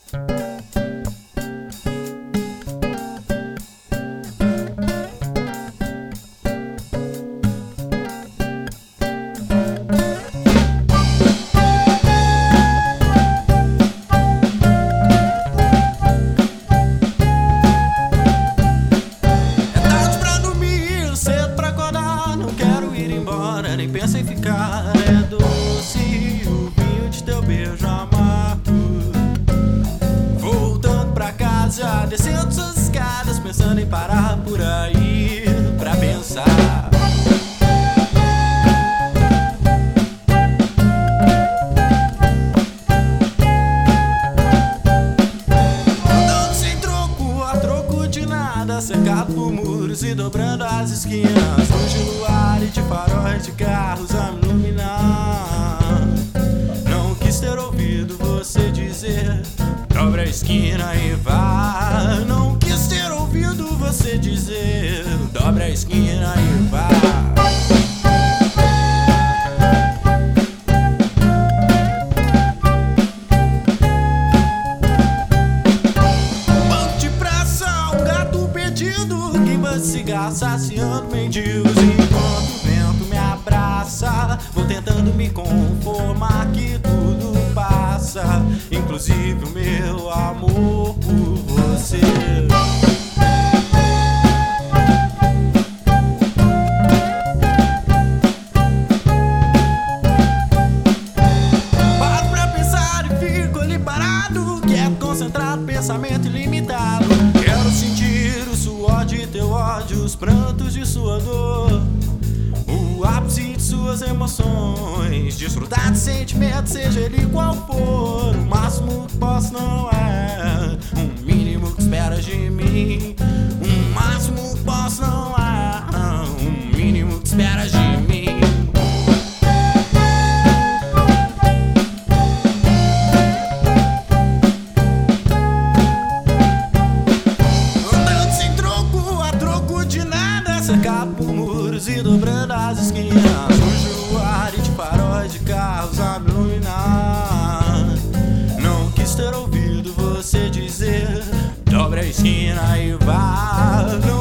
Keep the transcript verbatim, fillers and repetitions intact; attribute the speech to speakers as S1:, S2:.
S1: Nem pensa em ficar, é doce o vinho de teu beijo amargo. Voltando pra casa, descendo suas escadas, pensando em parar por aí pra pensar. Andando sem troco, a troco de nada, cercado por muros e dobrando as esquinas, luz de luar e de faróis de carros a me iluminar. Não quis ter ouvido você dizer, dobra a esquina e vá. Não quis ter ouvido você dizer, dobra a esquina e vá. Banco de praça, um gato perdido, queima de cigarro, saciando mendigos. Enquanto o vento me abraça, vou tentando me conformar que tudo passa, inclusive o meu amor por você. Paro pra pensar e fico ali parado, quieto, concentrado, pensamento ilimitado. Quero sentir o suor de teu ódio, os prantos de sua dor, o ápice de suas emoções, desfrutar de sentimento, seja ele qual for. O máximo que posso não é o mínimo que esperas de mim. O máximo que posso não é o mínimo que esperas de mim. Andando sem troco, a troco de nada, cercado por muros e dobrando as esquinas, luz de luar e de faróis de carros a me iluminar. Não quis ter ouvido você dizer, dobra a esquina e vá. Não